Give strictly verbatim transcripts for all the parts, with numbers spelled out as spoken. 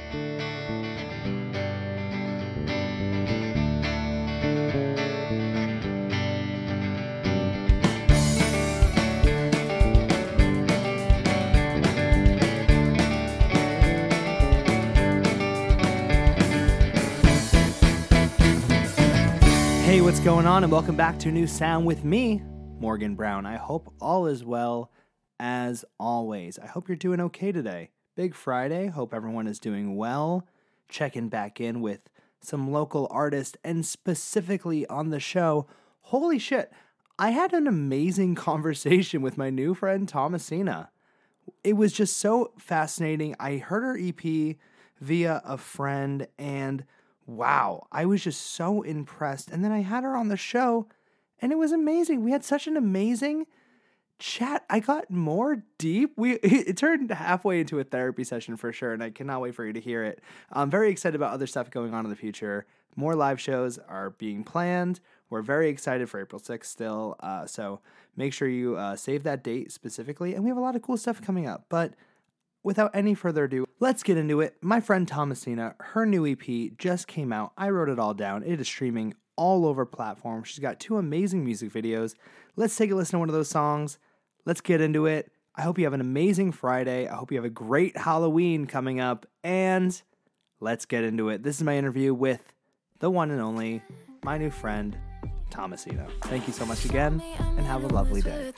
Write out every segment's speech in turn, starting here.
Hey, what's going on? And welcome back to a new sound with me, Morgan Brown. I hope all is well as always. I hope you're doing okay today. Big Friday. Hope everyone is doing well. Checking back in with some local artists and specifically on the show. Holy shit. I had an amazing conversation with my new friend Thomasina. It was just so fascinating. I heard her E P via a friend and wow, I was just so impressed. And then I had her on the show, and it was amazing. We had such an amazing chat. I got more deep. We It turned halfway into a therapy session for sure, and I cannot wait for you to hear it. I'm very excited about other stuff going on in the future. More live shows are being planned. We're very excited for April sixth still, uh, so make sure you uh, save that date specifically. And we have a lot of cool stuff coming up, but without any further ado, let's get into it. My friend Thomasina, her new E P just came out. I wrote it all down. It is streaming all over platforms. She's got two amazing music videos. Let's take a listen to one of those songs. Let's get into it. I hope you have an amazing Friday. I hope you have a great Halloween coming up. And let's get into it. This is my interview with the one and only, my new friend, Thomasina. Thank you so much again, and have a lovely day.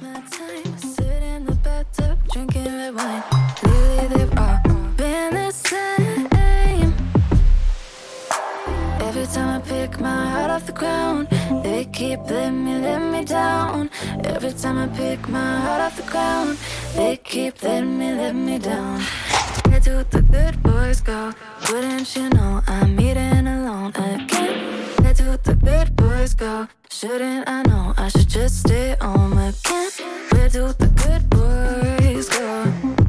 Drinking red wine, lately they've all been the same. Every time I pick my heart off the ground, they keep letting me, letting me down. Every time I pick my heart off the ground, they keep letting me, letting me down. Where do the good boys go? Wouldn't you know I'm eating alone again? Where do the good boys go? Shouldn't I know I should just stay home again? Where do the good boys go?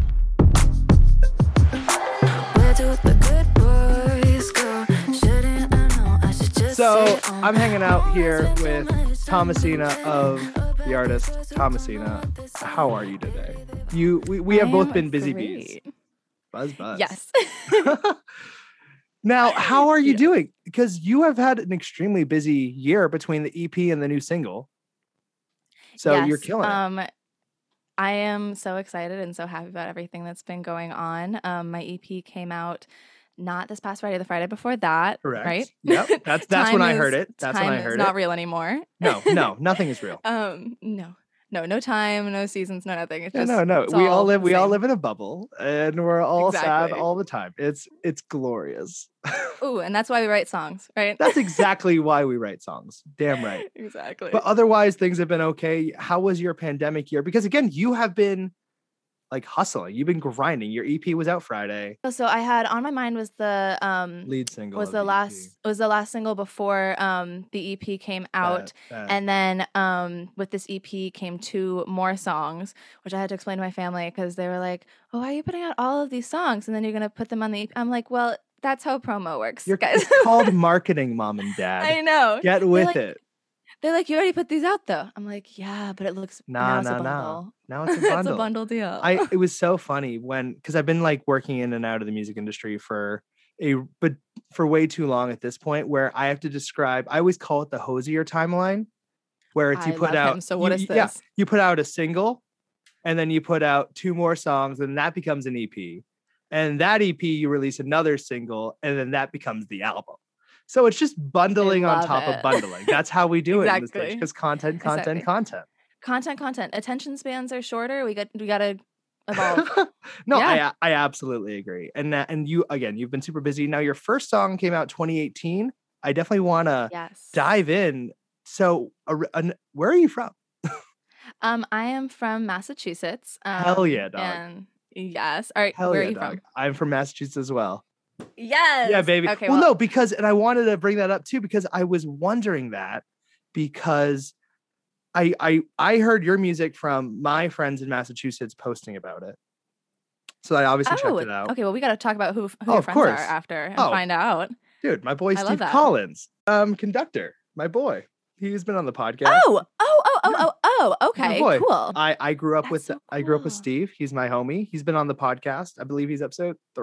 Where do the good boys go? Shouldn't I know I should just So stay home? I'm hanging out here with Thomasina of the artist Thomasina. How are you today? You we, we have I both am been busy great. bees. Buzz buzz. Yes. Now, how are you Yeah. doing? Because you have had an extremely busy year between the E P and the new single. So Yes, you're killing it. Um, I am so excited and so happy about everything that's been going on. Um, my E P came out not this past Friday, the Friday before that. Correct. Right? Yep. That's that's when Time I is- heard it. That's when time I is heard not it. real anymore. No, no, nothing is real. Um, no, no, no time, no seasons, no nothing. It's Yeah, just no, no. it's We all all live. the We all same. live in a bubble, and we're all sad Exactly. all the time. It's it's glorious. Ooh, and that's why we write songs, right? That's exactly why we write songs. Damn right. exactly. But otherwise, things have been okay. How was your pandemic year? Because again, you have been like hustling. You've been grinding. Your E P was out Friday. so I had on my mind was the um Lead single was of the E P. last was the last single before um the E P came out. That- that- And then um, with this E P came two more songs, which I had to explain to my family because they were like, "Oh, why are you putting out all of these songs and then you're gonna put them on the E P?" I'm like, "Well, that's how promo works, You're guys." it's called marketing, mom and dad. I know. Get with like, it. They're like, "You already put these out, though." I'm like, "Yeah, but it looks Nah, now it's nah, a nah. bundle. Now it's a it's bundle. a bundle deal." I it was so funny when because I've been like working in and out of the music industry for a but for way too long at this point where I have to describe I always call it the Hosier timeline where it's you I put love out him. So what you- is you- yeah, this? you put out a single and then you put out two more songs and that becomes an E P. And that E P you release another single and then that becomes the album. So it's just bundling on love top of it. bundling. That's how we do it in this Exactly. because content, content, Exactly. content. content, content. Attention spans are shorter. We got we gotta evolve. no, Yeah. I I absolutely agree. And that, and you again, you've been super busy. Now your first song came out twenty eighteen. I definitely want to yes. dive in. So, uh, an- where are you from? Um, I am from Massachusetts. Um, Hell yeah, dog. And yes. All right. Hell where yeah, are you dog. from? I'm from Massachusetts as well. Yes. Yeah, baby. Okay. well, Well, no, because and I wanted to bring that up too because I was wondering that because I I I heard your music from my friends in Massachusetts posting about it. So I obviously oh, checked it out. okay. Well, we got to talk about who, who Oh, your of friends course. are after and Oh. find out. Dude, my boy I love Steve that. Collins, um, conductor, my boy. He's been on the podcast. Oh, oh, oh, oh, Yeah. oh, oh. My Okay. boy. Cool. I, I grew up That's with so I grew up with cool. Steve. He's my homie. He's been on the podcast. I believe he's episode three.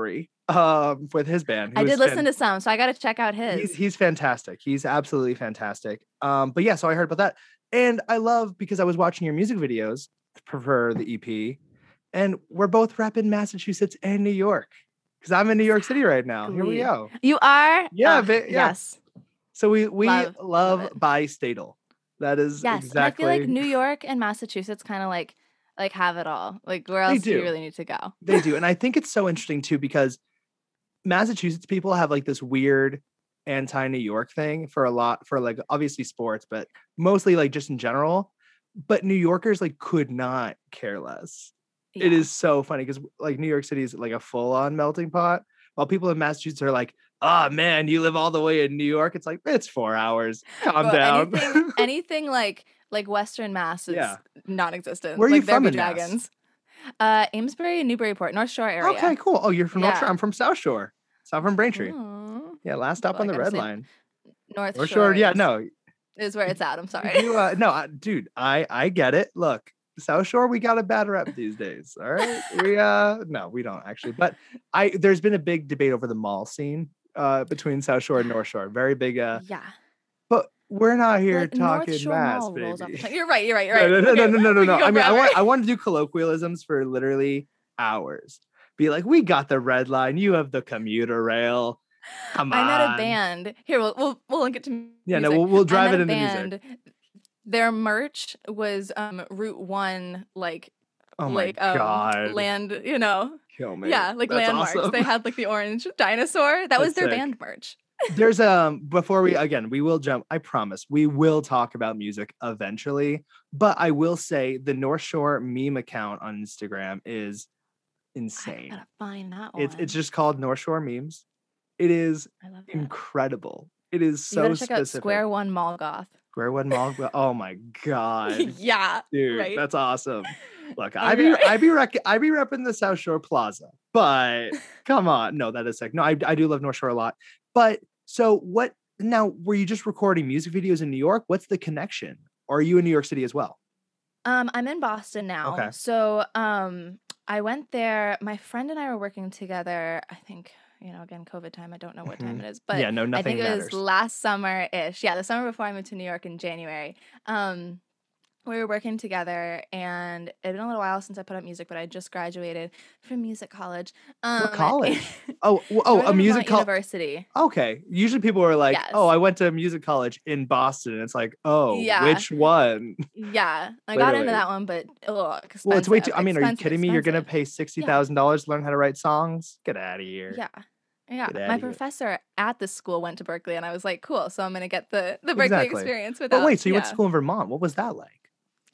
um, with his band. I did listen fan- to some, so I got to check out his. He's, he's fantastic. He's absolutely fantastic. Um, but yeah, so I heard about that. And I love, because I was watching your music videos for the E P, and we're both repping Massachusetts and New York, because I'm in New York City right now. Here we go. You are? Yeah, uh, but, yeah. Yes. So we, we love, love, love bi-statal. That is yes, exactly. And I feel like New York and Massachusetts kind of like, like have it all. Like where else do you really need to go? They do. And I think it's so interesting too, because Massachusetts people have like this weird anti-New York thing for a lot, for like obviously sports, but mostly like just in general. But New Yorkers like could not care less. Yeah. It is so funny because like New York City is like a full-on melting pot, while people in Massachusetts are like, oh man, you live all the way in New York. It's like, it's four hours. Calm well, down. Anything, anything like like Western Mass is yeah. non-existent. Where are like, you from in Dragons. Uh, Amesbury and Newburyport, North Shore area. Okay, cool. Oh, you're from yeah. North Shore. I'm from South Shore. South from Braintree. Oh. Yeah, last stop well, on the red line. North, North Shore. Shore. Yeah, no. Is where it's at. I'm sorry. You, uh, no, I, dude, I I get it. Look, South Shore, we got a bad rep these days. All right, we uh, no, we don't actually. But I, there's been a big debate over the mall scene uh between South Shore and North Shore. Very big. Uh, yeah. But we're not here like talking mass, baby. baby. You're right. You're right. You're right. No, no, okay. no, no, no, no. no. I mean, forever. I want I want to do colloquialisms for literally hours. Be like, we got the red line. You have the commuter rail. Come on. I'm at a band. Here, we'll we'll, we'll link it to music. Yeah, no, we'll, we'll drive it into band. music. Their merch was um Route One, like oh my like um, god, land. You know, kill me. Yeah, like That's landmarks. Awesome. They had like the orange dinosaur. That That's was their sick. band merch. There's um before we again we will jump. I promise we will talk about music eventually. But I will say the North Shore meme account on Instagram is insane. I gotta find that one. It's it's just called North Shore Memes. It is I love that. incredible. It is so you gotta check specific. out Square One Mall Goth. Square One Mall. Oh my god. Yeah, dude, right? That's awesome. Look, Okay. I be I be rec- I be repping the South Shore Plaza, but come on, no, that is sick. No, I I do love North Shore a lot. But so what? Now, were you just recording music videos in New York? What's the connection? Or are you in New York City as well? Um, I'm in Boston now. Okay. So um, I went there. My friend and I were working together. I think. You know, again, COVID time. I don't know what time Mhm. it is, but yeah, no, nothing I think it matters. was last summer-ish. Yeah, the summer before I moved to New York in January. Um, we were working together, and it had been a little while since I put up music, but I just graduated from music college. Um, What college? Oh, w- oh, a Northern music Vermont college. University. Okay. Usually people are like, Yes. "Oh, I went to music college in Boston." And it's like, "Oh, Yeah. which one?" Yeah, I got into Literally. that one, but ugh, expensive. Well, it's way too. I mean, are you expensive, kidding me? You're gonna expensive. pay sixty thousand dollars to learn how to write songs? Get out of here. Yeah. Yeah, Get outta my here. professor at the school went to Berkeley, and I was like, "Cool!" So I'm gonna get the the Berkeley Exactly. experience without. But wait, so you went yeah. to school in Vermont? What was that like?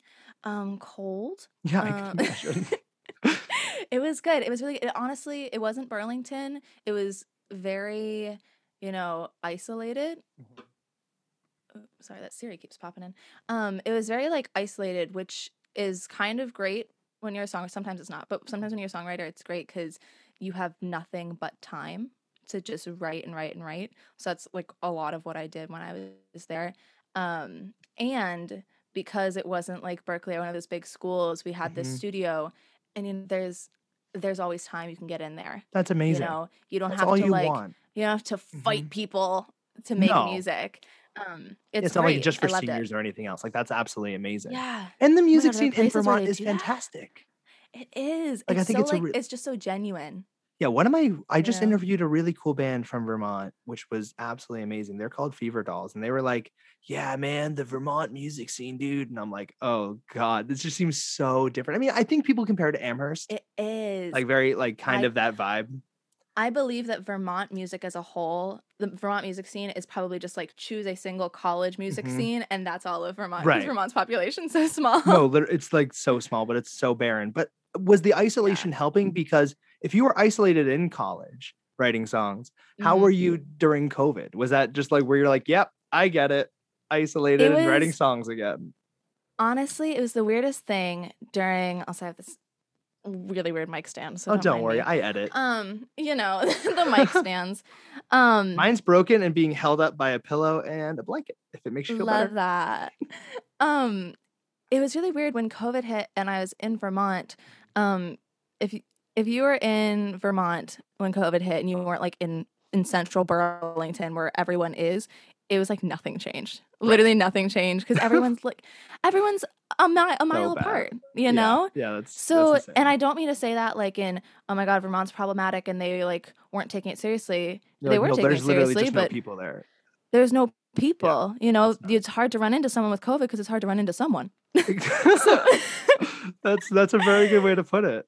Um, cold. Yeah, I Um, can imagine. It was good. It was really it, honestly. It wasn't Burlington. It was very, you know, isolated. Oh, sorry, that Siri keeps popping in. Um, it was very like isolated, which is kind of great when you're a songwriter. Sometimes it's not, but sometimes when you're a songwriter, it's great because you have nothing but time to just write and write and write. So that's like a lot of what I did when I was there. Um, and because it wasn't like Berkeley or one of those big schools, we had this Mhm. studio, and you know, there's there's always time you can get in there. That's amazing. You know, you don't That's have all to you like want. you don't have to fight Mhm. people to make No. music. Um, it's, It's, not like great. just I for loved seniors it. or anything else. Like that's absolutely amazing. Yeah, And the music God, there are scene in places where Vermont they is do that. fantastic. it is. Like, I It's think so it's a like re- it's just so genuine. Yeah, one of my I You just know? interviewed a really cool band from Vermont, which was absolutely amazing. They're called Fever Dolls, and they were like, "Yeah, man, the Vermont music scene, dude." And I'm like, "Oh God, this just seems so different." I mean, I think people compare it to Amherst, It is. like very like kind I- of that vibe. I believe that Vermont music as a whole, the Vermont music scene is probably just like choose a single college music Mhm. scene, and that's all of Vermont. 'Cause Right. Vermont's population's so small. No, lit- it's like so small, but it's so barren. But was the isolation helping? Because if you were isolated in college writing songs, how Mhm. were you during COVID? Was that just like where you're like, "Yep, I get it, isolated It and writing was- songs again"? Honestly, it was the weirdest thing during. Also, I have this really weird mic stand. So Oh, don't, don't mind worry, me. I edit. Um, you know the mic stands. Um, Mine's broken and being held up by a pillow and a blanket. If it makes you feel love better. that. Um, it was really weird when COVID hit and I was in Vermont. Um, if you, if you were in Vermont when COVID hit and you weren't like in in central Burlington where everyone is, it was like nothing changed. Right. Literally nothing changed because everyone's like everyone's a, mi- a mile bad. apart, you Yeah. know? Yeah, that's So, that's insane. and I don't mean to say that like in, oh my God, Vermont's problematic and they like weren't taking it seriously. You're they like, were no, taking there's it literally seriously, just no but people there. there's no people, you know? that's nuts. It's hard to run into someone with COVID because it's hard to run into someone. so, that's that's a very good way to put it.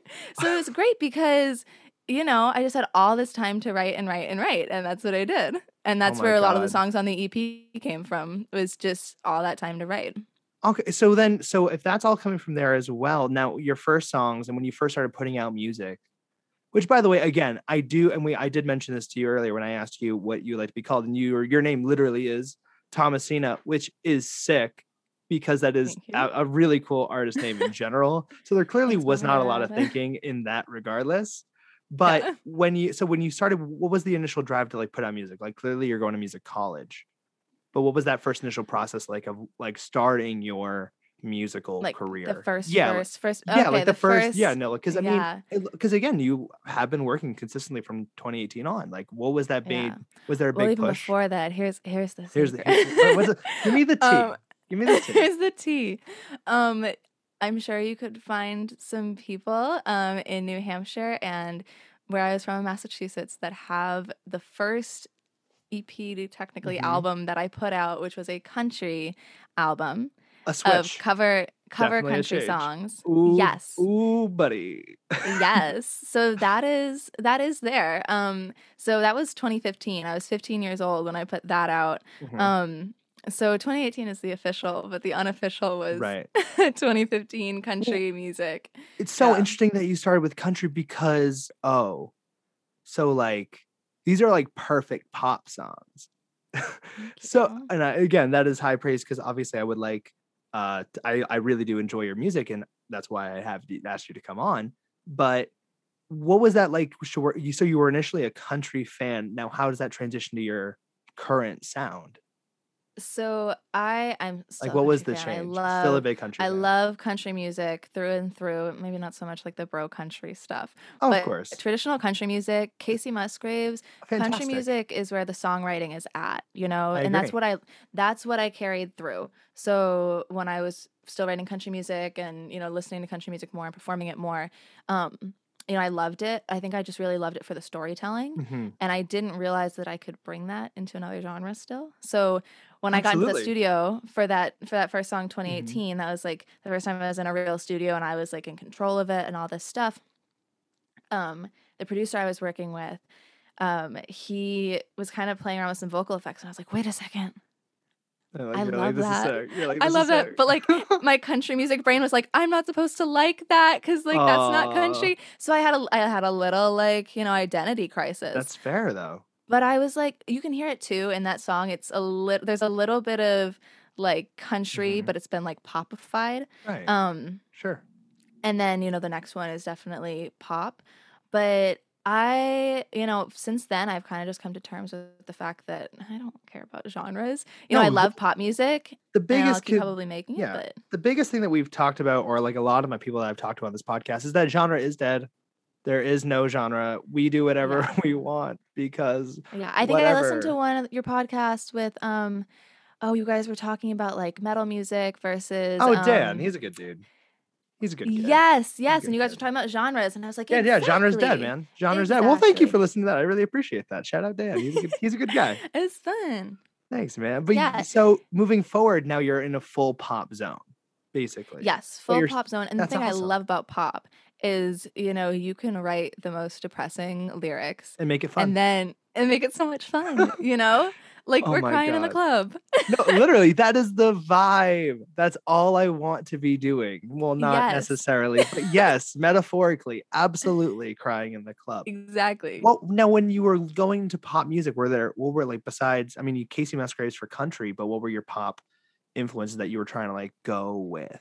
So it was great because, you know, I just had all this time to write and write and write, and that's what I did. And that's Oh my where a lot of the God. songs on the E P came from, was just all that time to write. Okay, so then, so if that's all coming from there as well, now your first songs and when you first started putting out music, which by the way, again, I do, and we I did mention this to you earlier when I asked you what you like to be called, and you your name literally is Thomasina, which is sick because that is Thank you. a, a really cool artist name in general. So there clearly Thanks, was Mama not a lot of Dad. thinking in that regardless. But Yeah. when you so when you started, what was the initial drive to like put out music? Like clearly you're going to music college, but what was that first initial process like of like starting your musical Like career? the first yeah, like- verse, first, yeah, okay, like the, first, first, yeah, no, because I yeah, mean, because again, you have been working consistently from twenty eighteen on. Like, what was that big? yeah. Was there a Well, big even push? before that, here's here's the Here's the, secret. here's, what was it? Give me the tea. Um, Give me the tea. Here's the tea. Um, I'm sure you could find some people um, in New Hampshire and where I was from in Massachusetts that have the first E P to technically Mhm. album that I put out, which was a country album A of switch. cover cover Definitely a country change. songs. Ooh, Yes. Ooh, buddy. Yes. So that is that is there. Um so that was twenty fifteen. I was fifteen years old when I put that out. Mhm. Um so twenty eighteen is the official, but the unofficial was Right. twenty fifteen country music. It's so Yeah. interesting that you started with country because, oh, so like these are like perfect pop songs. So, you. and I, again, that is high praise because obviously I would like, uh, t- I, I really do enjoy your music and that's why I have d- asked you to come on. But what was that like? So you, so you were initially a country fan. Now, how does that transition to your current sound? So I I'm still Like, a what was country the fan. I change? love Still a big country I fan. love country music through and through. Maybe not so much like the bro country stuff, Oh, but of course. traditional country music, Casey Musgraves, country Fantastic. music is where the songwriting is at, you know, I and that's agree. what I that's what I carried through. So when I was still writing country music and you know listening to country music more and performing it more, um, you know, I loved it. I think I just really loved it for the storytelling, Mhm. and I didn't realize that I could bring that into another genre still. So when I got into the Absolutely. studio for that for that first song Mhm. twenty eighteen, that was like the first time I was in a real studio and I was like in control of it and all this stuff. Um, the producer I was working with, um, he was kind of playing around with some vocal effects, and I was like, wait a second, You're like- I you're like, love this is that. sick. You're like, I this love is that. sick. But like my country music brain was like, I'm not supposed to like that because like that's not Aw. country. So I had a I had a little like you know identity crisis. That's fair though. But I was like, you can hear it too in that song. It's a little, there's a little bit of like country, Mhm. but it's been like popified. Right. Um, Sure. and then, you know, the next one is definitely pop. But I, you know, since then, I've kind of just come to terms with the fact that I don't care about genres. You know, No, I the- love pop music. The And I'll biggest keep kid, probably making yeah. it, but the biggest thing that we've talked about, or like a lot of my people that I've talked to on this podcast, is that genre is dead. There is no genre. We do whatever Yeah. we want because yeah, I think I listened to whatever. one of your podcasts with, um, oh, you guys were talking about like metal music versus, Oh, Dan, um, he's a good dude. He's a good kid. yes, yes, good and you guys kid. were talking about genres, and I was like, Yeah, yeah. Genre's dead, exactly. man. Genre's dead. Well, thank you Exactly. for listening to that. I really appreciate that. Shout out Dan. He's a good, he's a good guy. It's fun. Thanks, man. But Yeah. y- so moving forward, now you're in a full pop zone, basically. Yes, But full you're- pop zone. And the that's thing I awesome. love about pop is, you know, you can write the most depressing lyrics And make it fun. and then and make it so much fun, you know? Like Oh we're my crying in the God. club. No, literally, that is the vibe. That's all I want to be doing. Well, not Yes. necessarily, but yes, metaphorically, absolutely crying in the club. Exactly. Well, now when you were going to pop music, were there what were like besides? I mean, you Casey Musgraves for country, but what were your pop influences that you were trying to like go with?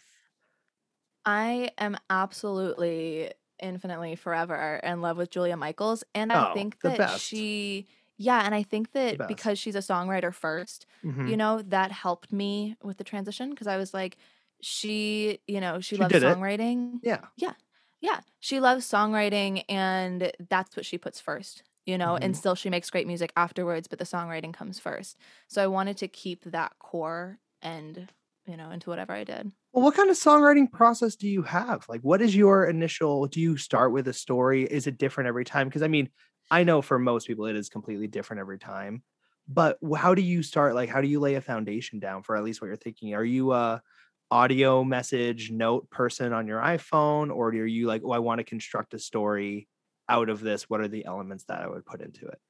I am absolutely infinitely forever in love with Julia Michaels. And I Oh, think the that best. she, yeah, and I think that best. because she's a songwriter first, Mhm. you know, that helped me with the transition because I was like, she, you know, she, She loves did it. songwriting. Yeah. Yeah. Yeah, she loves songwriting, and that's what she puts first, you know, and Hmm. still she makes great music afterwards, but the songwriting comes first. So I wanted to keep that core and, you know, into whatever I did. Well, what kind of songwriting process do you have? Like, what is your initial? Do you start with a story? Is it different every time? Because I mean, I know for most people it is completely different every time. But wh- how do you start? Like, how do you lay a foundation down for at least what you're thinking? Are you a audio message note person on your iPhone, or are you like, oh, I want to construct a story out of this? What are the elements that I would put into it?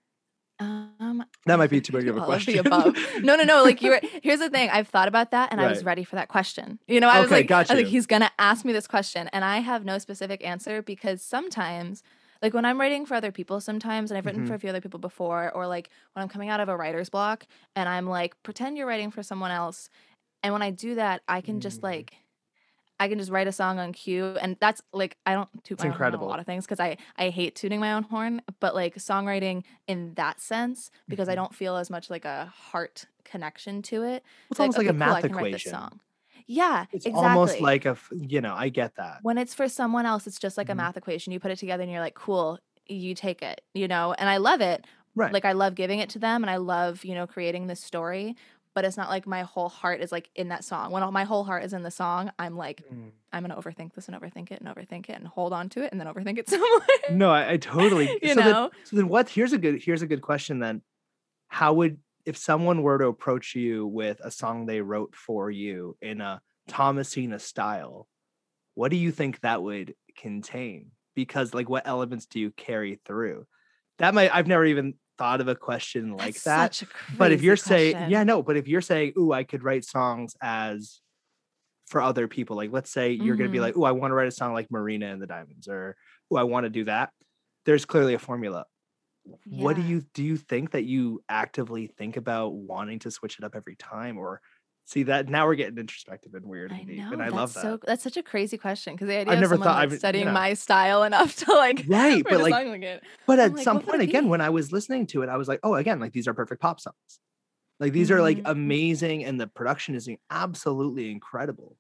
Um, That I might be feel too like I big do of a all of the question. above. No, no, no. Like you're here's the thing. I've thought about that and I was Right. ready for that question. You know, I was Okay, like, got I was like, you. he's gonna ask me this question. And I have no specific answer because sometimes, like when I'm writing for other people sometimes, and I've written for Hmm. a few other people before, or like when I'm coming out of a writer's block and I'm like, pretend you're writing for someone else. And when I do that, I can just Mm, like I can just write a song on cue, and that's like I don't toot it's my own horn on a lot incredible. of things because I I hate tooting my own horn, but like songwriting in that sense because I Mhm. don't feel as much like a heart connection to it. It's Like almost like a okay, cool, I math can write this equation. song. Yeah, It's almost exactly. like a f you know, I get that. When it's for someone else, it's just like a Mhm. math equation. You put it together and you're like, cool, you take it, you know? And I love it. Right. Like I love giving it to them and I love, you know, creating this story, but it's not like my whole heart is like in that song. When all, my whole heart is in the song, I'm like, Mm. I'm gonna overthink this and overthink it and overthink it and hold on to it and then overthink it some more. No, I I totally You so then know? so then what here's a good here's a good question then. How would if someone were to approach you with a song they wrote for you in a Thomasina style, what do you think that would contain? Because, like, what elements do you carry through? That might I've never even thought of a question That's like that, such a but if you're crazy saying yeah, question. no, but if you're saying, "Ooh, I could write songs as for other people," like, let's say you're gonna be Hmm. like, "Ooh, I wanna write a song like Marina and the Diamonds," or, "Ooh, I wanna do that." There's clearly a formula. What do Yeah. you do you think that you actively think about wanting to switch it up every time? Or see that now we're getting introspective and weird I and deep, and know. I That's love that. so that's such a crazy question because the idea I've of never someone thought like I've studying yeah. my style enough to like Right, write but, a like song like it. but I'm at like, some what would point, it again, when be? I was listening to it, I was like, "Oh, again, like, these are perfect pop songs." Like, these are, like, Hmm. amazing, and the production is absolutely incredible.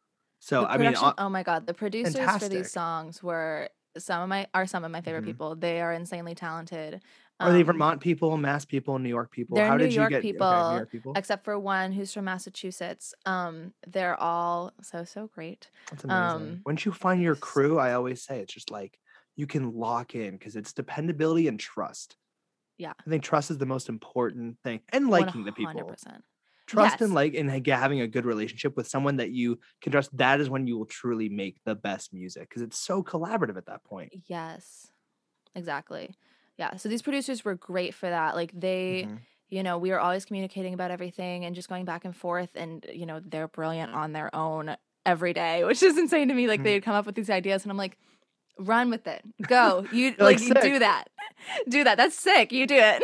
So, The I mean, uh production, oh my god, the producers for these fantastic. songs were some of my are some of my favorite Mhm. people. They are insanely talented. Are they Um, Vermont people, Mass people, New York people? they're How New did you York get okay, New people, York people? except for one who's from Massachusetts. Um, they're all so so great. That's amazing. Um, Once you find your so crew, I awesome. always say it's just like you can lock in because it's dependability and trust. Yeah, I think trust is the most important thing, and one liking the hundred people. percent. Trust and Yes, like and ha- having a good relationship with someone that you can trust. That is when you will truly make the best music because it's so collaborative at that point. yes. Exactly. Yeah. So these producers were great for that. Like they, Mhm. you know, we were always communicating about everything and just going back and forth. And, you know, they're brilliant on their own every day, which is insane to me. Like Mhm. they'd come up with these ideas and I'm like, run with it. Go. You You're like like you do sick. that. Do that. That's sick. You do it.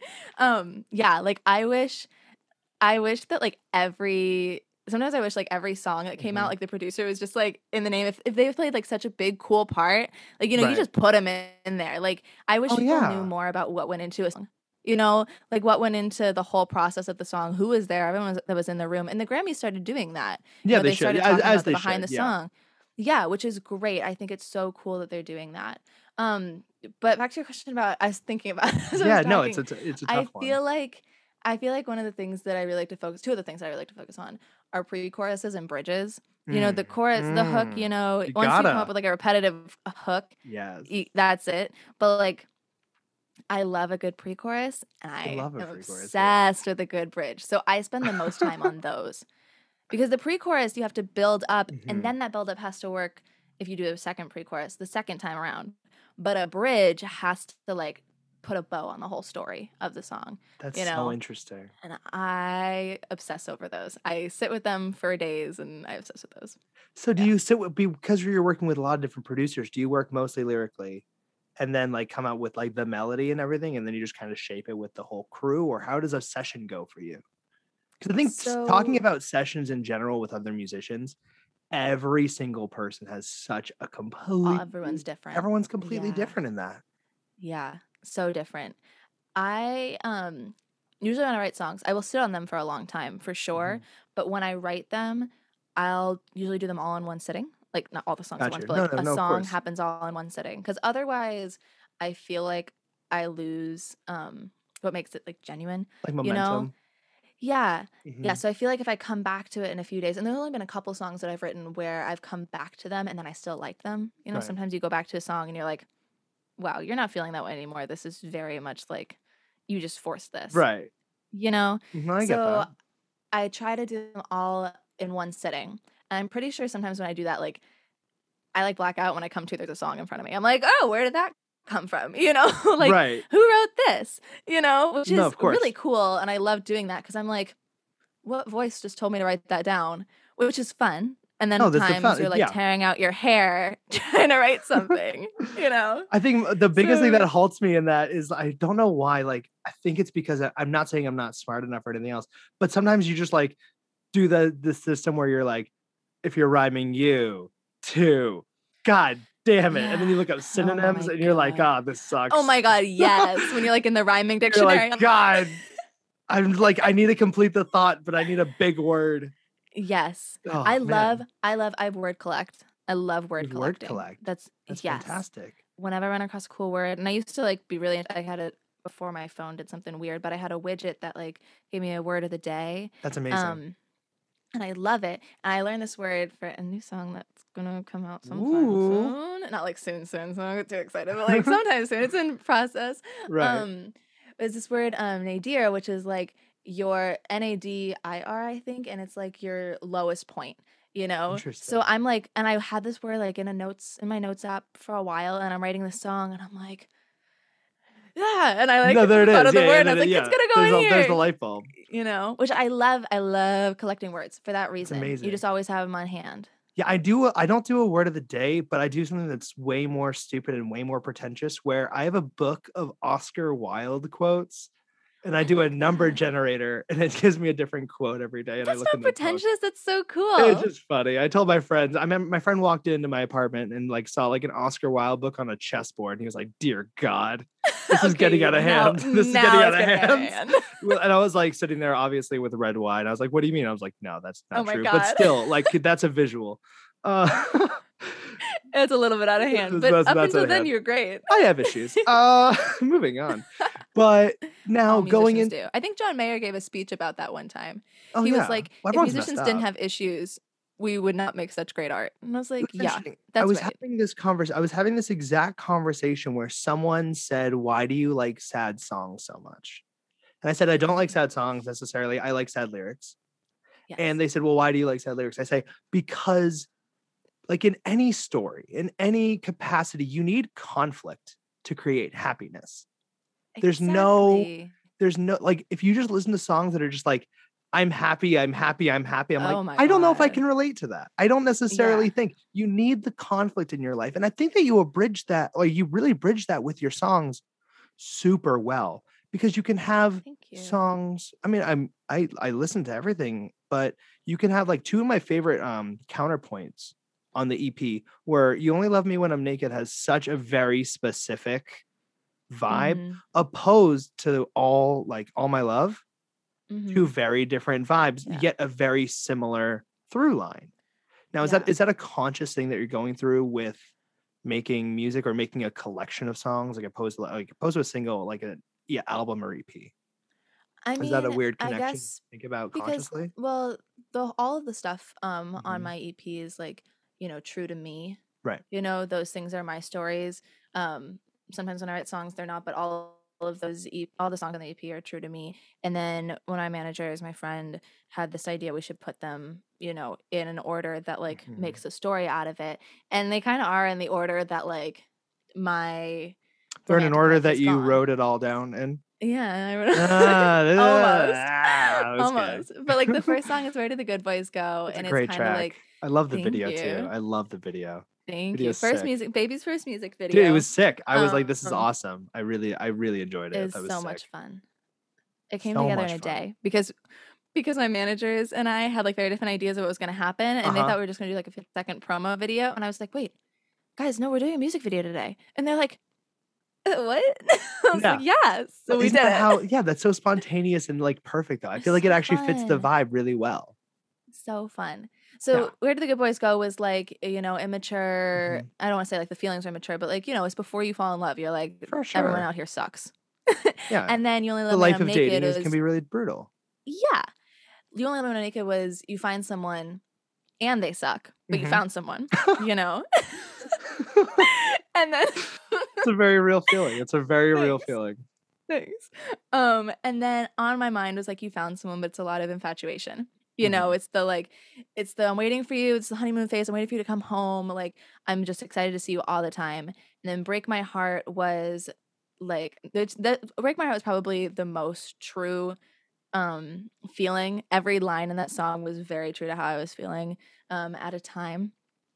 um, yeah, like I wish I wish that like every sometimes I wish like every song that came out, Mhm. like the producer was just like in the name. If if they played like such a big cool part, like you know, you Right. just put them in, in there. Like I wish Oh people knew yeah. more about what went into a song. You know, like what went into the whole process of the song, who was there, everyone was, that was in the room, and the Grammys started doing that. You Yeah, know, they they should started as talking as about the they behind should. the Yeah. song. Yeah, which is great. I think it's so cool that they're doing that. Um, but back to your question about I was thinking about as I was Yeah. No, it's talking, a t- it's a I tough one. feel like I feel like one of the things that I really like to focus two of the things that I really like to focus on are pre-choruses and bridges. You know, the Mm. chorus, the hook, you Mm. know, You once you come up gotta. with like a repetitive uh, hook, Yes. y- that's it. But like I love a good pre-chorus and I I love a am pre-chorus too. obsessed with a good bridge. So I spend the most time on those. Because the pre-chorus you have to build up and Mhm. then that build up has to work if you do a second pre-chorus the second time around. But a bridge has to like put a bow on the whole story of the song, That's you so know. interesting. And I obsess over those. I sit with them for days and I obsess with those. So do Yeah. you sit with because you're working with a lot of different producers, do you work mostly lyrically and then, like, come out with, like, the melody and everything, and then you just kinda shape it with the whole crew, or how does a session go for you? Because I think s talking So, about sessions in general with other musicians, every single person has such a oh, completely everyone's different. everyone's completely Yeah. different in that. Yeah. So different. I um usually when I write songs, I will sit on them for a long time for sure, Mhm. but when I write them, I'll usually do them all in one sitting. Like not all the songs at Gotcha. once, but No, like no, a no, of song course. happens all in one sitting. Because otherwise, I feel like I lose um what makes it like genuine. Like You know? momentum. Yeah. Yeah. hmm So I feel like if I come back to it in a few days, and there's only been a couple songs that I've written where I've come back to them and then I still like them. You know, Right. sometimes you go back to a song and you're like, wow, you're not feeling that way anymore. This is very much like you just forced this. Right. You know? Mhm, I get So that. I try to do them all in one sitting. And I'm pretty sure sometimes when I do that, like I like black out when I come to there's a song in front of me. I'm like, oh, where did that come from? You know, like Right. who wrote this? You know, which No, is of course. really cool. And I love doing that because I'm like, what voice just told me to write that down? Which is fun. And then No, that's the times fun. you're like Yeah. tearing out your hair trying to write something, you know? I think the biggest thing that So halts me in that is I don't know why. Like, I think it's because I, I'm not saying I'm not smart enough or anything else, but sometimes you just like do the the system where you're like, if you're rhyming you, two, God damn it. And then you yeah. look up Oh synonyms my and you're like, God. oh, this sucks. Oh my God, yes. When you're like in the rhyming You're dictionary. like, God, I'm like, I need to complete the thought, but I need a big word. Yes. Oh, I man. love, I love, I have word collect. I love word There's word collecting. collect. That's, That's yes. fantastic. Whenever I run across a cool word, and I used to like be really, I had it before my phone did something weird, but I had a widget that like gave me a word of the day. That's amazing. Um, and I love it. And I learned this word for a new song that's gonna come out sometime Ooh. soon. Not like soon, soon, so I don't get too excited, but like sometime soon. It's in process. Right. Um, it's this word, um, nadir, which is like your N A D I R, I think, and it's like your lowest point, you know? Interesting. So I'm like, and I had this word like in a notes in my notes app for a while, and I'm writing this song, and I'm like, yeah, and I like No, there it thought is. of the Yeah, word, yeah, and I was there- like, yeah. it's gonna go There's, in a, here, there's the light bulb. you know, which I love. I love collecting words for that reason. amazing. You just always have them on hand. Yeah, I do. a- I don't do a word of the day, but I do something that's way more stupid and way more pretentious. Where I have a book of Oscar Wilde quotes, and I I do a like number that. generator, and it gives me a different quote every day. And I That's look not in the book. pretentious. That's so cool. It's just funny. I told my friends. I remember my friend walked into my apartment and like saw like an Oscar Wilde book on a chessboard, and he was like, "Dear God, this is getting Okay, out of now- hand. This is now getting out it's of getting out of hand." hand. Well, and I was like sitting there, obviously with red wine. I was like, "What do you mean?" I was like, "No, that's not Oh my true." But God. still, like that's a visual. Uh, It's a little bit out of hand, That's- but that's- up that's until out of then, hand. you're great. I have issues. Uh, moving on. But now All going musicians in. do. I think John Mayer gave a speech about that one time. Oh, he yeah. was like, Well, if everyone's musicians messed didn't up. have issues, we would not make such great art. And I was like, It's yeah, interesting. that's I was right. having this conversation. I was having this exact conversation where someone said, "Why do you like sad songs so much?" And I said, "I don't like sad songs necessarily. I like sad lyrics." Yes. And they said, "Well, why do you like sad lyrics?" I say, because like in any story, in any capacity, you need conflict to create happiness. There's no, Exactly. there's no, like, if you just listen to songs that are just like, I'm happy, I'm happy, I'm happy. I'm Oh like, my I don't know if I God. can relate to that. I don't necessarily Yeah. think you need the conflict in your life. And I think that you abridge that, or you really bridge that with your songs super well, because you can have Thank you. songs. I mean, I'm, I, I listen to everything, but you can have like two of my favorite um counterpoints on the E P where You Only Love Me When I'm Naked has such a very specific vibe, Mhm, opposed to all like All My Love, mhm. two very different vibes, Yeah. yet a very similar through line. Now, is Yeah. that is that a conscious thing that you're going through with making music or making a collection of songs, like opposed to like opposed to a single, like a yeah, album or E P? I Is that a mean, weird I connection to guess think about because consciously? well, the all of the stuff um on Mhm. my E P is like, you know, true to me. Right. You know, those things are my stories. Um, sometimes when I write songs, they're not, but all of those, e- all the songs on the E P are true to me. And then when my managers, my friend, had this idea we should put them, you know, in an order that like Mhm. makes a story out of it, and they kind of are in the order that like my They're in an romantic order life that has you gone. wrote it all down in. Yeah, I wrote Ah, almost, ah, that was good. almost. But like the first song is "Where Did the Good Boys Go," It's a and it's great kind of track. like, I love the thank video too. you. I love the video. thank you. Video's First sick. music, baby's first music Dude, video. it was sick. I was like, this is Um, awesome. I really, I really enjoyed it. It was That was so sick. much fun. It came So together much in a fun. day because because my managers and I had like very different ideas of what was going to happen, and they Uh-huh. thought we were just going to do like a fifty second promo video, and I was like, wait, guys, no, we're doing a music video today, and they're like, "Uh, what?" I was like, yeah, so But we isn't did that it. how? Yeah, that's so spontaneous and like perfect though. I It's feel like it so actually fits the fun. vibe really well. So fun. So Yeah. Where Did the Good Boys Go was like, you know, immature. Mhm. I don't want to say like the feelings are immature, but like, you know, it's before you fall in love. You're like, For everyone sure. out here sucks. Yeah. And then You Only The Love Me When life I'm of Naked dating is is, can be really brutal. yeah. You Only Love Me When I'm Naked was you find someone and they suck, but you Mhm. found someone, you know? And then It's a very real feeling. It's a very real Thanks. feeling. Thanks. Um, and then On My Mind was like you found someone, but it's a lot of infatuation. You know, Mhm. it's the like, it's the I'm waiting for you. It's the honeymoon phase. I'm waiting for you to come home. Like I'm just excited to see you all the time. And then Break My Heart was like the, the Break My Heart was probably the most true um feeling. Every line in that song was very true to how I was feeling um at a time.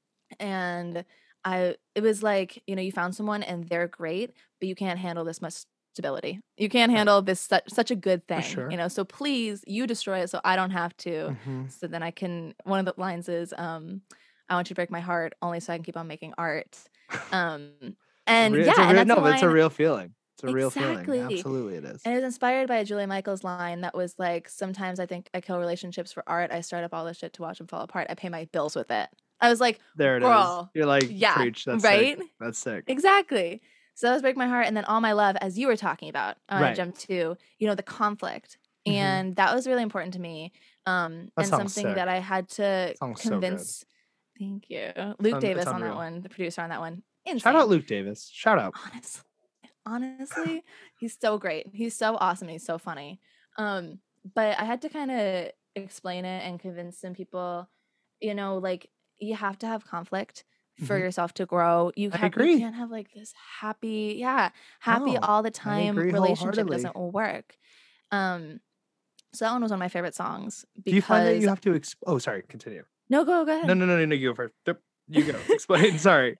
And I it was like, you know, you found someone and they're great, but you can't handle this much stability. You can't Right. handle this such such a good For thing, sure. you know. So please, you destroy it so I don't have to. Mhm. So then I can. One of the lines is, um, "I want you to break my heart, only so I can keep on making art." Um, and Re- yeah, It's a and real that's no, a but it's a line real feeling. It's a real feeling. exactly. Absolutely, it is. And it was inspired by a Julia Michaels line that was like, "Sometimes I think I kill relationships for art. I start up all this shit to watch them fall apart. I pay my bills with it." I was like, There it is. girl, You're like, yeah, preach. That's right? sick. That's sick. Exactly. So that was Break My Heart. And then All My Love, as you were talking about, I want Right. to jump to, you know, the conflict. Mhm. And that was really important to me. Um, That and song's something sick. that I had to Song's so good. convince. Thank you. It's Luke un- it's Davis on that unreal. one, the producer on that one. Insane. Shout out Luke Davis. Shout out. Honestly, honestly, he's so great. He's so awesome. He's so funny. Um, but I had to kind of explain it and convince some people, you know, like you have to have conflict for Mhm. yourself to grow. You I have agree. you can't have like this happy, yeah, happy No, all the I time agree relationship. It wholeheartedly. doesn't work. Um, so that one was one of my favorite songs Do you find that because you have to exp- oh sorry, continue. no, go go ahead. No, no, no, no, no, you go first. Yep, you go. Explain. Sorry.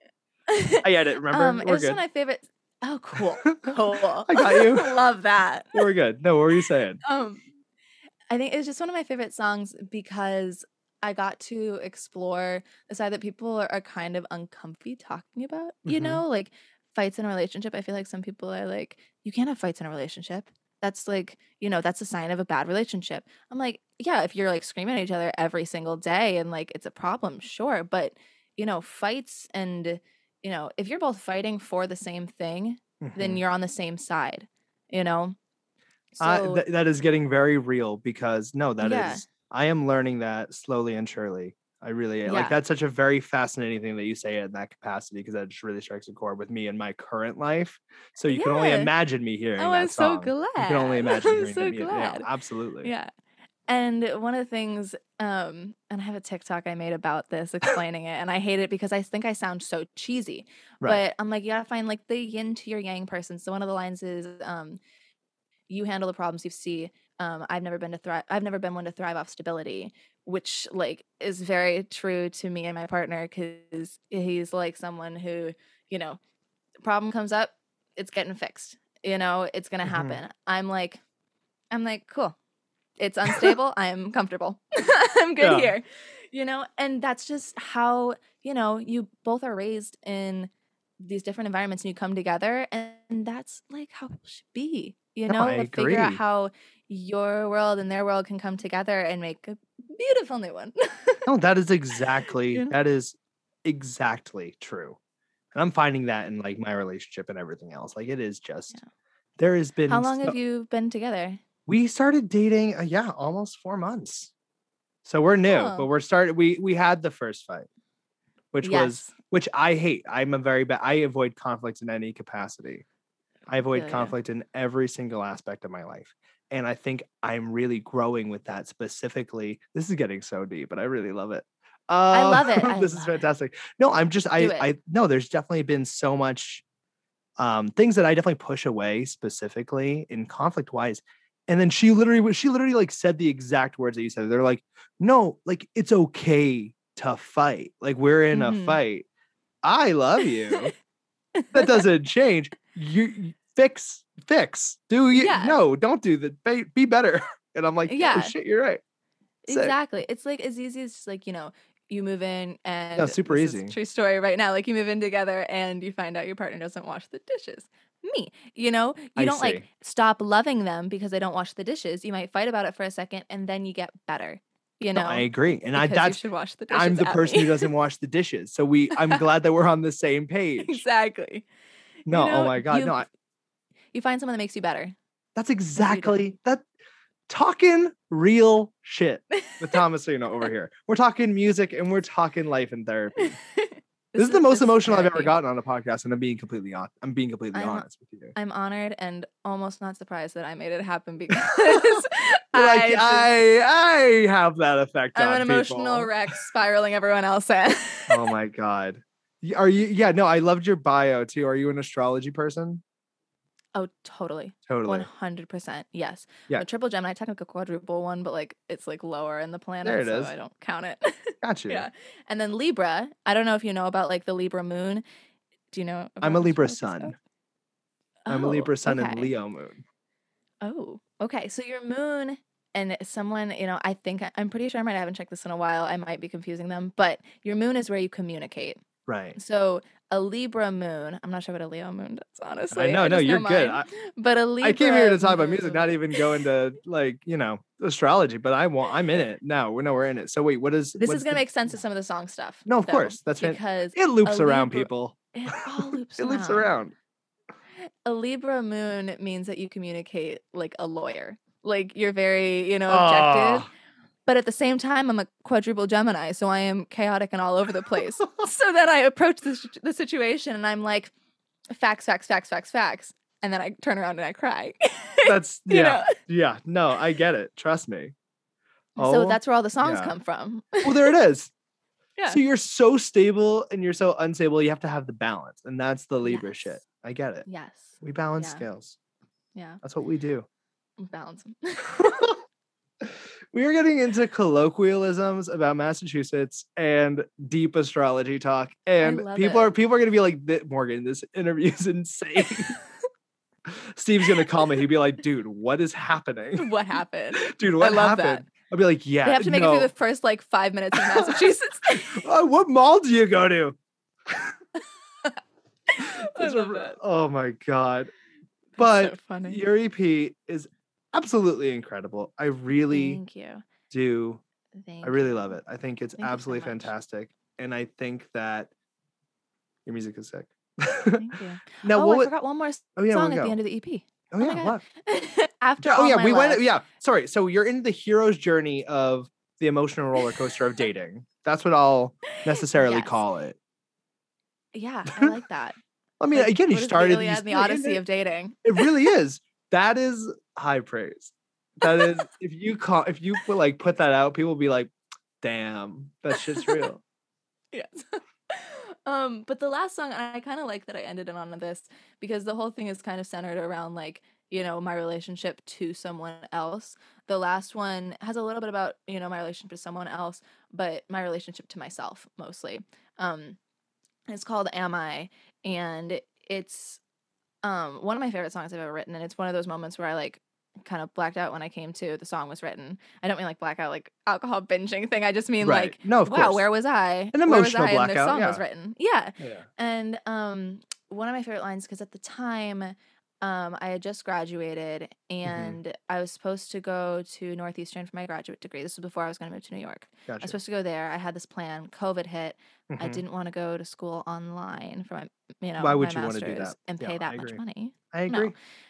I get it, remember? um, it We're was one good. of my favorite. Oh, cool, cool. I got you. Love that. We're good. No, what were you saying? Um, I think it was just one of my favorite songs because I got to explore the side that people are, are kind of uncomfy talking about. You Mhm. know, like fights in a relationship. I feel like some people are like, you can't have fights in a relationship. That's like, you know, that's a sign of a bad relationship. I'm like, yeah, if you're like screaming at each other every single day and like it's a problem, sure. But, you know, fights and, you know, if you're both fighting for the same thing, then Mhm. you're on the same side, you know? Uh, So, th- that is getting very real because no, that yeah, is I am learning that slowly and surely. I really like yeah. that's such a very fascinating thing that you say in that capacity because that just really strikes a chord with me in my current life. So you can only Yeah. imagine me hearing Oh, that I'm so song. You can only glad. imagine I'm hearing so that. Yeah, glad. absolutely. Yeah. And one of the things, um, and I have a TikTok I made about this explaining it, and I hate it because I think I sound so cheesy. Right. But I'm like, you gotta find like the yin to your yang person. So one of the lines is, um, you handle the problems you see. Um, I've never been to thrive. I've never been one to thrive off stability, which like is very true to me and my partner because he's like someone who, you know, problem comes up, it's getting fixed. You know, it's gonna Mhm. happen. I'm like, I'm like, cool. It's unstable. I'm comfortable. I'm good Yeah. here. You know, and that's just how, you know, you both are raised in these different environments and you come together and that's like how people should be. You No, know, I to figure out agree. how your world and their world can come together and make a beautiful new one. No, that is exactly You know? that is exactly true. And I'm finding that in like my relationship and everything else. Like it is just Yeah. there has been How long so- have you been together? we started dating uh, yeah, almost four months. So we're new, Oh. but we're started we we had the first fight, which was Yes. which I hate. I'm a very bad I avoid conflict in any capacity. I avoid Feel ya. conflict in every single aspect of my life. And I think I'm really growing with that specifically. This is getting so deep, but I really love it. I Uh, love it. I this is love it. fantastic. No, I'm just I Do it. I no, there's definitely been so much um things that I definitely push away specifically in conflict wise. And then she literally was she literally like said the exact words that you said. They're like, no, like it's okay to fight. Like we're in a Mhm. fight. I love you. That doesn't change. You you fix, fix. Do you Yeah. no, don't do that. Be, be better. And I'm like, oh Yeah. shit, you're right. Sick. Exactly. It's like as easy as just like, you know, you move in and No, super this is easy. a true story right now. Like you move in together and you find out your partner doesn't wash the dishes. Me. You know, you I don't like see. stop loving them because they don't wash the dishes. You might fight about it for a second and then you get better. you No, know, I agree. And I because you that's should wash the dishes. I'm the at person me. who doesn't wash the dishes. So we I'm glad that we're on the same page. Exactly. No, You know, oh my God. you, No, I, you find someone that makes you better. that's exactly that talking real shit with Thomas Reno over here. We're talking music and we're talking life and therapy. This, this is the most emotional therapy. I've ever gotten on a podcast, and I'm being completely on. I'm being completely I'm, honest with you. I'm honored and almost not surprised that I made it happen because I, like, just, I I have that effect. I'm on an emotional people. wreck, spiraling everyone else in. Oh my God, are you? Yeah, no, I loved your bio too. Are you an astrology person? Oh, totally. Totally. one hundred percent. Yes. Yeah. I'm a triple Gemini, technically quadruple one, but like it's like lower in the planet, there it so is. I don't count it. Gotcha. Yeah. And then Libra. I don't know if you know about like the Libra moon. Do you know? I'm a Libra sun. Oh, I'm a Libra sun okay. and Leo moon. Oh, okay. So your moon and someone, you know, I think I'm pretty sure I might I haven't checked this in a while. I might be confusing them, but your moon is where you communicate. Right. So a Libra moon, I'm not sure what a Leo moon does, honestly. I know, I no, you're know good. I, I, but a Libra I came here to talk moon, about music, not even go into like, you know, astrology, but I want, I'm in it. No, we're no, we're in it. So wait, what is This is the, going to make sense to some of the song stuff. No, of though, course. That's because it loops around Libra, people. It all loops it around. loops around. A Libra moon means that you communicate like a lawyer. Like you're very, you know, objective. Oh. But at the same time, I'm a quadruple Gemini, so I am chaotic and all over the place. So then I approach this, the situation and I'm like, facts, facts, facts, facts, facts. And then I turn around and I cry. That's, yeah. know? Yeah. No, I get it. Trust me. Oh, so that's where all the songs yeah. come from. Well, there it is. Yeah. So you're so stable and you're so unstable. You have to have the balance. And that's the Libra yes. shit. I get it. Yes. We balance yeah. scales. Yeah. That's what we do. Balance them. We are getting into colloquialisms about Massachusetts and deep astrology talk. And people it. are people are gonna be like, Morgan, this interview is insane. Steve's gonna call me. He'd be like, dude, what is happening? What happened? Dude, what I love happened? That. I'll be like, yeah. They have to make no. it through the first like five minutes of Massachusetts. uh, what mall do you go to? I love that. Oh my God. But so funny. your E P is absolutely incredible. I really Thank you. do. Thank I really you. love it. I think it's Thank absolutely so fantastic. And I think that your music is sick. Thank you. Now, oh, what I would, forgot one more oh, yeah, song we'll at go. the end of the E P. Oh, oh yeah, what? After oh all yeah, my we love. went. Yeah, sorry. So you're in the hero's journey of the emotional roller coaster of dating. That's what I'll necessarily Yes. call it. Yeah, I like that. I mean, like, again, you what is started the Iliad these, and the Odyssey of dating. It really is. That is high praise. That is, if you call, if you put like put that out, people will be like, "Damn, that shit's real." Yes. um, but the last song, I kind of like that I ended it on this because the whole thing is kind of centered around like, you know, my relationship to someone else. The last one has a little bit about, you know, my relationship to someone else, but my relationship to myself mostly. Um, it's called Am I? And it's um one of my favorite songs I've ever written. And it's one of those moments where I like kind of blacked out when I came to the song was written. I don't mean like blackout, like alcohol binging thing. I just mean right. like, no, of wow, course. where was I? An emotional where was I blackout. And this song yeah. was written. Yeah. yeah. And um, one of my favorite lines, because at the time, um, I had just graduated and mm-hmm. I was supposed to go to Northeastern for my graduate degree. This was before I was going to move to New York. Gotcha. I was supposed to go there. I had this plan. COVID hit. Mm-hmm. I didn't want to go to school online for my, you know, Why would my you master's want to do that? and pay yeah, that I much agree. money. I agree. No.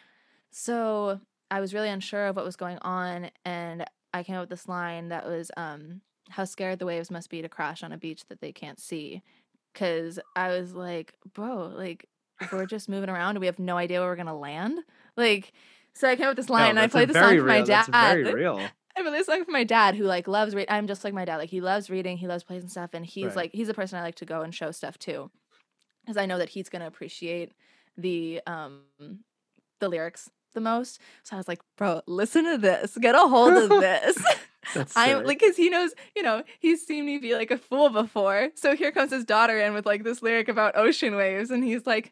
So I was really unsure of what was going on, and I came up with this line that was, um, "How scared the waves must be to crash on a beach that they can't see." Because I was like, bro, like, we're just moving around and we have no idea where we're gonna land. Like, so I came up with this line no, and I played the song real. for my dad. That's very real. I played this song for my dad who like loves reading. I'm just like my dad. Like he loves reading, he loves plays and stuff, and he's right. like he's the person I like to go and show stuff to, because I know that he's gonna appreciate the um the lyrics the most. So I was like, bro, listen to this. Get a hold of this. I'm like, because he knows, you know, he's seen me be like a fool before. So here comes his daughter in with like this lyric about ocean waves, and he's like,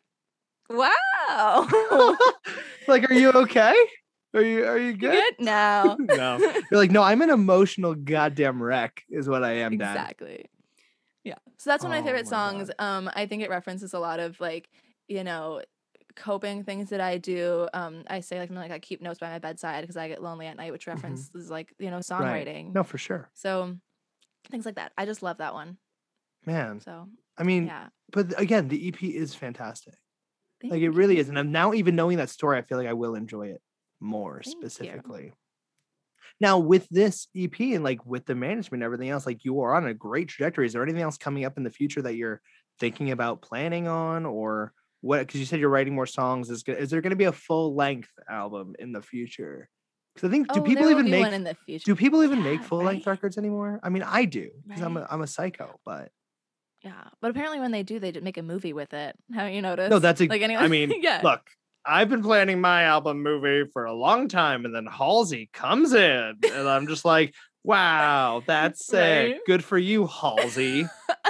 wow. Like, are you okay? Are you are you good? You good? No. No. You're like, no, I'm an emotional goddamn wreck, is what I am, Dad. Exactly. Yeah. So that's one of my oh favorite my songs. God. Um, I think it references a lot of like, you know, coping things that I do. Um, I say like something like I keep notes by my bedside because I get lonely at night, which references mm-hmm. like, you know, songwriting. Right. No, for sure. So things like that. I just love that one. Man. So I mean, yeah. But again, the E P is fantastic. Thank like it really you. is. And I'm now even knowing that story, I feel like I will enjoy it more Thank specifically. You. Now with this E P and like with the management and everything else, like you are on a great trajectory. Is there anything else coming up in the future that you're thinking about planning on, or what? Because you said you're writing more songs. Is is there going to be a full length album in the future? Because I think do oh, people even make in the future. do people even yeah, make full length right? records anymore? I mean, I do because right. I'm a I'm a psycho, but yeah. But apparently, when they do, they make a movie with it. Haven't you noticed? No, that's a, like anyway. I mean, yeah. Look. I've been planning my album movie for a long time, and then Halsey comes in, and I'm just like, wow, that's sick. Right? Good for you, Halsey.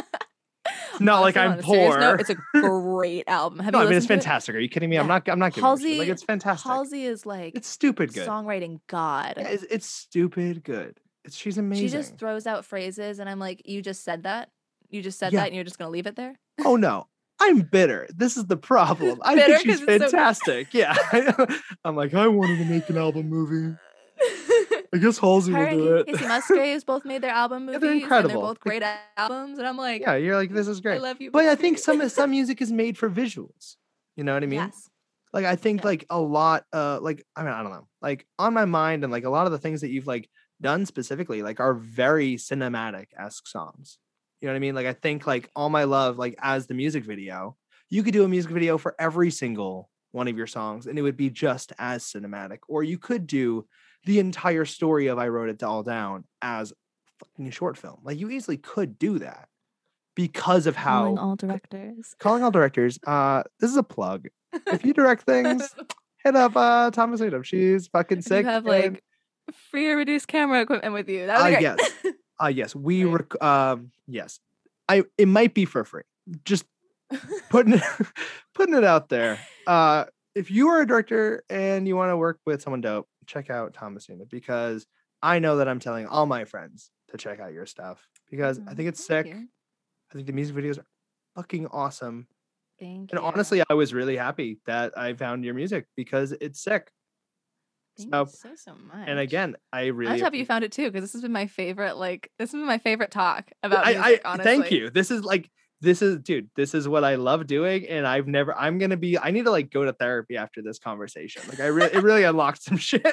Not like I'm poor. Note, it's a great album. Have no, you I mean it's fantastic. It? Are you kidding me? Yeah. I'm not. I'm not kidding. Halsey, like it's fantastic. Halsey is like it's stupid good. Songwriting god. Yeah, it's, it's stupid good. It's she's amazing. She just throws out phrases, and I'm like, you just said that. You just said yeah. that, and you're just gonna leave it there. Oh no. I'm bitter. This is the problem. I think she's fantastic. So yeah. I'm like, I wanted to make an album movie. I guess Halsey Her will do it. Casey Musgraves both made their album movies. Yeah, they're incredible. And they're both great albums. And I'm like, yeah, you're like, this is great. I love you. But I think some some music is made for visuals. You know what I mean? Yes. Like I think yeah. like a lot, uh, like I mean, I don't know, like on my mind and like a lot of the things that you've like done specifically, like are very cinematic-esque songs. You know what I mean? Like I think like All My Love, like as the music video, you could do a music video for every single one of your songs and it would be just as cinematic. Or you could do the entire story of I Wrote It All Down as fucking a short film. Like you easily could do that because of how calling all directors. Calling all directors. Uh, this is a plug. If you direct things, hit up uh Thomasina. She's fucking sick. You have like free or reduced camera equipment with you. That would be uh, great. Yes. Uh yes. We rec- um yes. I it might be for free. Just putting it, putting it out there. Uh, if you are a director and you want to work with someone dope, check out Thomasina because I know that I'm telling all my friends to check out your stuff because mm, I think it's sick. You. I think the music videos are fucking awesome. Thank and you. And honestly, I was really happy that I found your music because it's sick. Thank so, you so, so much. And again, I really I'm happy you found it too because this has been my favorite. Like this has been my favorite talk about I, music. I, honestly, thank you. This is like. This is, dude, this is what I love doing. And I've never, I'm going to be, I need to like go to therapy after this conversation. Like I really, it really unlocked some shit.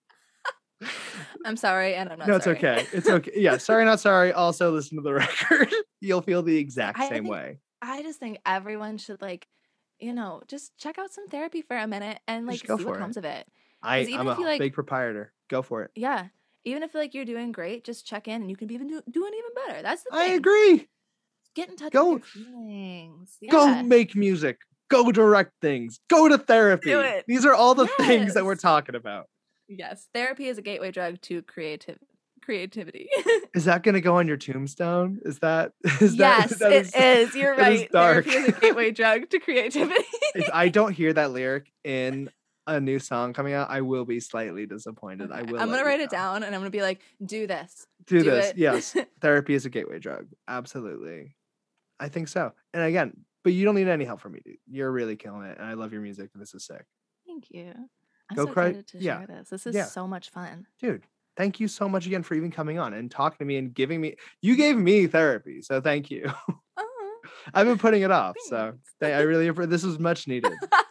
I'm sorry. And I'm not No, sorry. it's okay. It's okay. Yeah. Sorry, not sorry. Also listen to the record. You'll feel the exact I same think, way. I just think everyone should like, you know, just check out some therapy for a minute and like see what it. comes of it. I, I'm a like, big proprietor. Go for it. Yeah. Even if like you're doing great, just check in and you can be even do, doing even better. That's the thing. I agree. Get in touch go, with your feelings. Yeah. Go make music. Go direct things. Go to therapy. Do it. These are all the yes. things that we're talking about. Yes. Therapy is a gateway drug to creative creativity. Is that going to go on your tombstone? Is that is yes, that, that it is, is. You're right. Is dark. Therapy is a gateway drug to creativity. If I don't hear that lyric in a new song coming out, I will be slightly disappointed. Okay. I will. I'm gonna write it know. down and I'm gonna be like, do this. Do, do this. It. Yes. Therapy is a gateway drug. Absolutely. I think so. And again, but you don't need any help from me, dude. You're really killing it. And I love your music. And this is sick. Thank you. I'm Go so cry. excited to yeah. share this. This is yeah. so much fun. Dude, thank you so much again for even coming on and talking to me and giving me, you gave me therapy. So thank you. Uh-huh. I've been putting it off. So th- I really, this was much needed.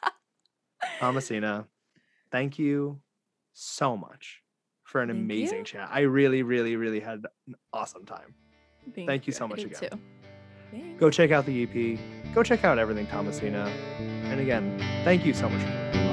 Thomasina, thank you so much for an thank amazing you. chat. I really, really, really had an awesome time. Thank, thank you, you so much I again. Too. Go check out the E P. Go check out everything, Thomasina. And again, thank you so much.